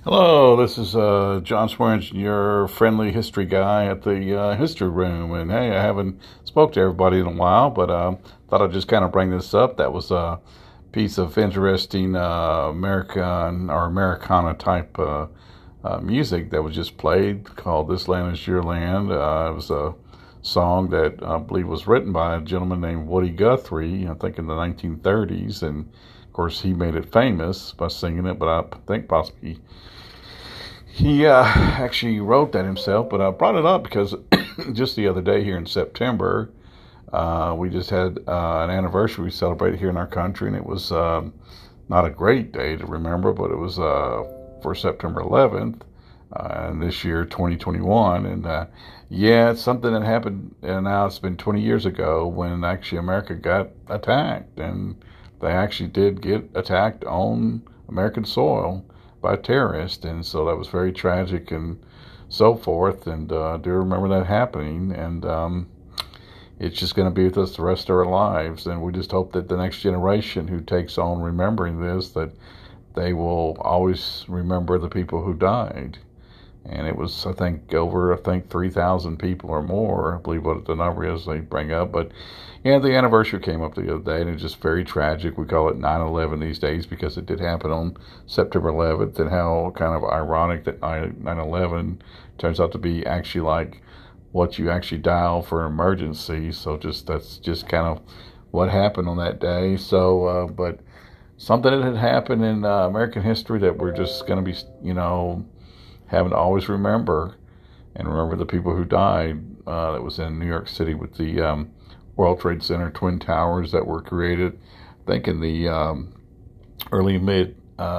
Hello, this is John Swearengin, your friendly history guy at the History Room. And hey, I haven't spoke to everybody in a while, but thought I'd just kind of bring this up. That was a piece of interesting American or Americana type music that was just played called "This Land Is Your Land." It was a song that I believe was written by a gentleman named Woody Guthrie, I think in the 1930s, and of course he made it famous by singing it. But I think possibly he actually wrote that himself, but I brought it up because just the other day here in September, we just had an anniversary we celebrated here in our country, and it was not a great day to remember, but it was for September 11th, and this year, 2021, and yeah, it's something that happened, and now it's been 20 years ago when actually America got attacked, and they actually did get attacked on American soil by terrorists, and so that was very tragic and so forth. And I do remember that happening, and it's just going to be with us the rest of our lives. And we just hope that the next generation who takes on remembering this, that they will always remember the people who died. And it was, I think, over 3,000 people or more, I believe what the number is they bring up. But yeah, the anniversary came up the other day, and it's just very tragic. We call it 9/11 these days because it did happen on September 11th, and how kind of ironic that 9/11 turns out to be actually like what you actually dial for an emergency. So that's just kind of what happened on that day. So, but something that had happened in American history that we're just going to be, having to always remember, and remember the people who died. That was in New York City with the World Trade Center Twin Towers that were created, I think, in the early mid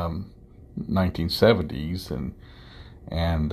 1970s, and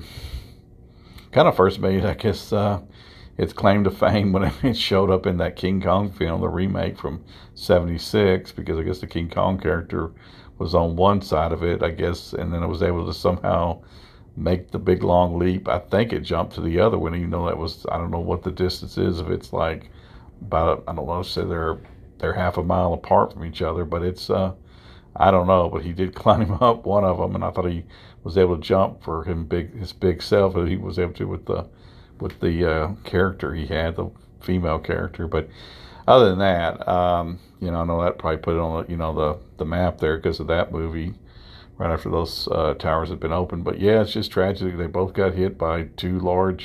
kind of first made, I guess, its claim to fame when it showed up in that King Kong film, the remake from '76, because I guess the King Kong character was on one side of it, I guess, and then it was able to somehow make the big long leap. I think it jumped to the other one, even though that was, I don't know what the distance is, if it's like about, I don't know, say they're half a mile apart from each other, but it's I don't know, but he did climb up one of them, and I thought he was able to jump for his big self, and he was able to with the character he had, the female character. But other than that, I know that probably put it on the map there because of that movie right after those towers had been opened. But yeah, it's just tragic. They both got hit by two large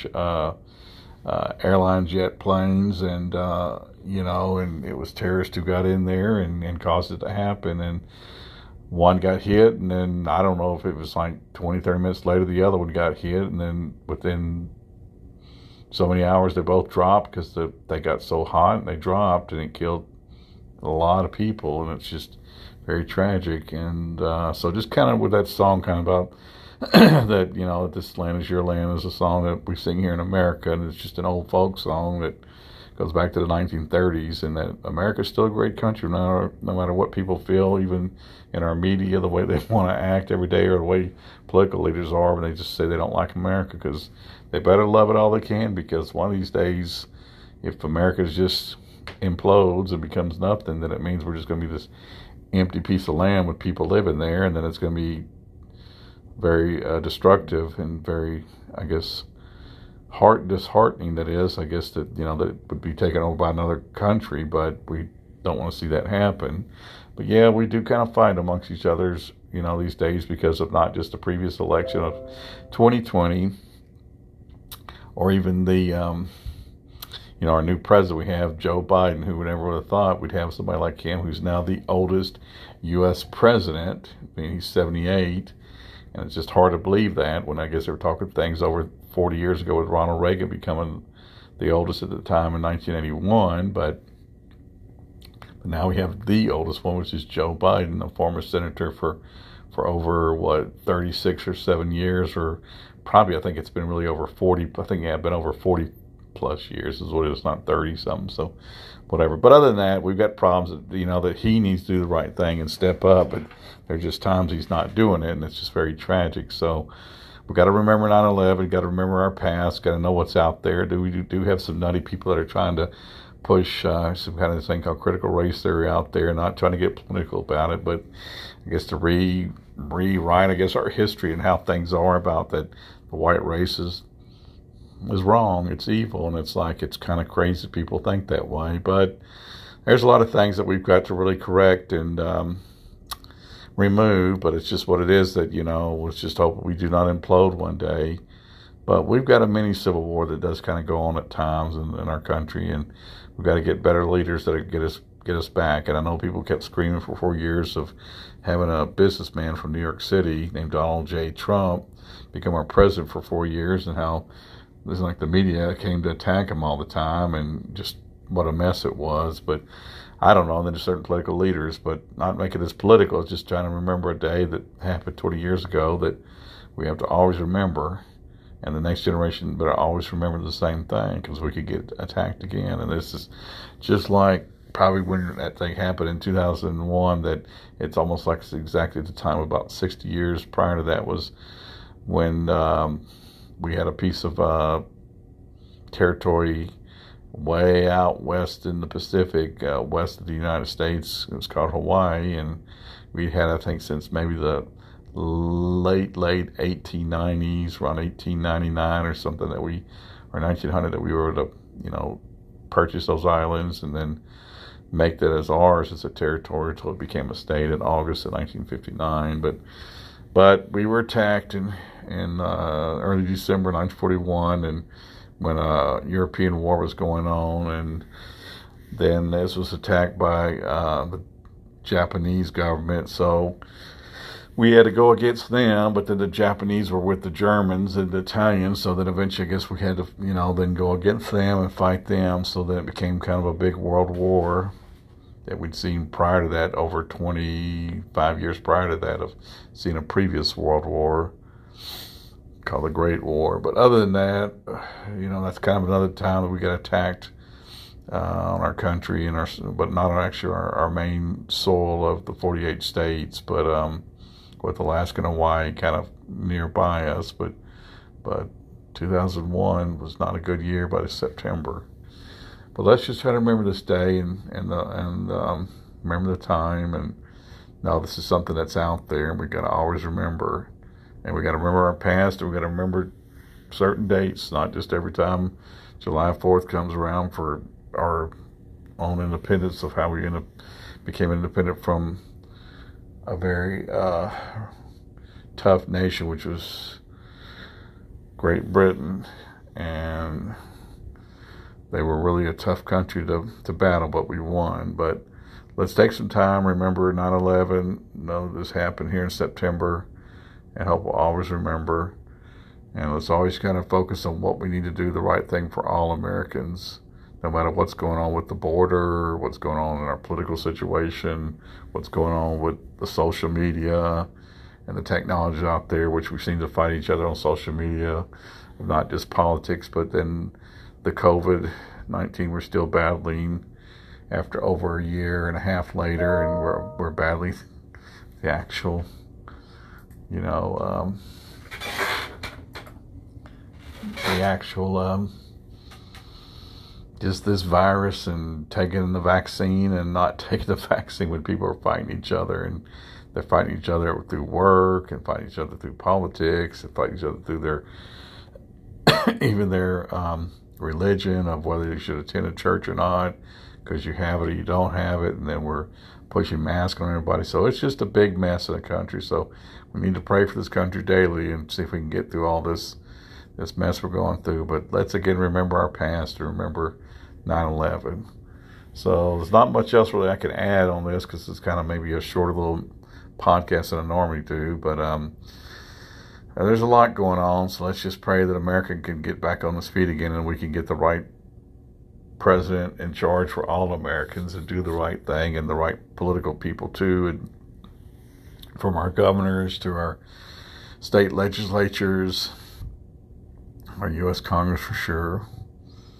airline jet planes, and and it was terrorists who got in there and caused it to happen. And one got hit, and then I don't know if it was like 20, 30 minutes later, the other one got hit, and then within so many hours they both dropped because they got so hot and they dropped, and it killed a lot of people, and it's just very tragic. And so just kind of with that song kind of about that, "This Land Is Your Land" is a song that we sing here in America, and it's just an old folk song that goes back to the 1930s, and that America's still a great country, no matter what people feel, even in our media, the way they want to act every day, or the way political leaders are when they just say they don't like America, because they better love it all they can, because one of these days, if America just implodes and becomes nothing, then it means we're just going to be this empty piece of land with people living there, and then it's going to be very destructive and very, I guess, disheartening. That is, I guess, that that it would be taken over by another country, but we don't want to see that happen. But yeah, we do kind of fight amongst each other's these days because of not just the previous election of 2020, or even the our new president we have, Joe Biden, who would never would have thought we'd have somebody like him, who's now the oldest U.S. president. I mean, he's 78, and it's just hard to believe that, when I guess they were talking things over 40 years ago with Ronald Reagan becoming the oldest at the time in 1981, but now we have the oldest one, which is Joe Biden, a former senator for over 36 or 7 years, or probably, I think it's been really over 40. I think been over 40 plus years is what it is, not 30 something. So whatever. But other than that, we've got problems that that he needs to do the right thing and step up, but there's just times he's not doing it, and it's just very tragic. So we've got to remember 9/11, got to remember our past, got to know what's out there. We do have some nutty people that are trying to push some kind of thing called critical race theory out there, not trying to get political about it, but I guess to rewrite, I guess, our history and how things are about that the white race is wrong, it's evil, and it's like, it's kind of crazy people think that way. But there's a lot of things that we've got to really correct and remove, but it's just what it is that, let's just hope we do not implode one day. But we've got a mini civil war that does kind of go on at times in our country, and we've got to get better leaders that get us back. And I know people kept screaming for 4 years of having a businessman from New York City named Donald J. Trump become our president for 4 years, and how it was like the media came to attack him all the time, and just what a mess it was. But I don't know, and then there's certain political leaders, but not make it as political. It's just trying to remember a day that happened 20 years ago that we have to always remember. And the next generation better always remember the same thing, because we could get attacked again. And this is just like probably when that thing happened in 2001, that it's almost like it's exactly the time, about 60 years prior to that, was when we had a piece of territory way out west in the Pacific, west of the United States. It was called Hawaii, and we had, I think, since maybe the late 1890s, around 1899 or something, or 1900, that we were to, purchase those islands and then make that as ours as a territory until it became a state in August of 1959. But we were attacked in early December 1941, and when a European war was going on, and then this was attacked by the Japanese government. So we had to go against them, but then the Japanese were with the Germans and the Italians, so then eventually I guess we had to, then go against them and fight them, so then it became kind of a big world war that we'd seen prior to that, over 25 years prior to that, of seeing a previous world war called the Great War. But other than that, that's kind of another time that we got attacked on our country, but not actually our main soil of the 48 states, but with Alaska and Hawaii kind of nearby us. But 2001 was not a good year by September. But let's just try to remember this day and remember the time, and know this is something that's out there, and we got to always remember. And we got to remember our past, and we got to remember certain dates, not just every time July 4th comes around for our own independence, of how we became independent from a very tough nation, which was Great Britain. And they were really a tough country to battle, but we won. But let's take some time, remember 9/11, know this happened here in September, and hope we'll always remember. And let's always kind of focus on what we need to do, the right thing for all Americans, no matter what's going on with the border, what's going on in our political situation, what's going on with the social media and the technology out there, which we seem to fight each other on social media, not just politics, but then the COVID-19 we're still battling after over a year and a half later, and we're battling the actual, just this virus, and taking the vaccine and not taking the vaccine, when people are fighting each other, and they're fighting each other through work, and fighting each other through politics, and fighting each other through their even their religion, of whether you should attend a church or not, because you have it or you don't have it. And then we're pushing masks on everybody. So it's just a big mess in the country. So we need to pray for this country daily and see if we can get through all this mess we're going through. But let's again remember our past, and remember 9/11. So there's not much else really I can add on this, because it's kind of maybe a shorter little podcast than I normally do. But there's a lot going on, so let's just pray that America can get back on its feet again, and we can get the right president in charge for all Americans, and do the right thing, and the right political people too, and from our governors to our state legislatures, our U.S. Congress for sure,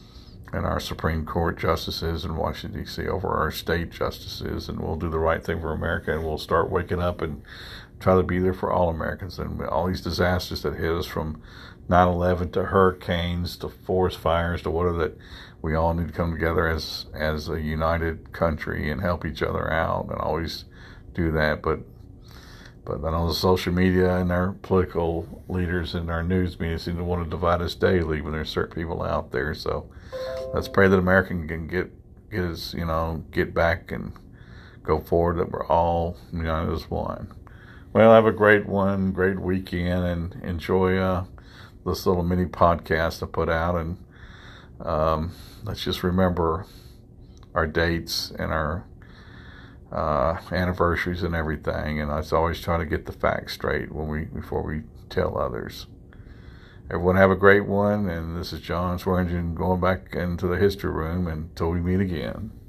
and our Supreme Court justices in Washington, D.C., over our state justices, and we'll do the right thing for America, and we'll start waking up and try to be there for all Americans. And all these disasters that hit us, from 9/11 to hurricanes to forest fires to whatever, that we all need to come together as a united country and help each other out, and always do that. But I know the social media and our political leaders and our news media seem to want to divide us daily when there's certain people out there. So let's pray that America can get back and go forward, that we're all united as one. Well, have a great weekend, and enjoy this little mini podcast I put out. And let's just remember our dates and our anniversaries and everything. And I always try to get the facts straight before we tell others. Everyone have a great one. And this is John Swearingen going back into the history room until we meet again.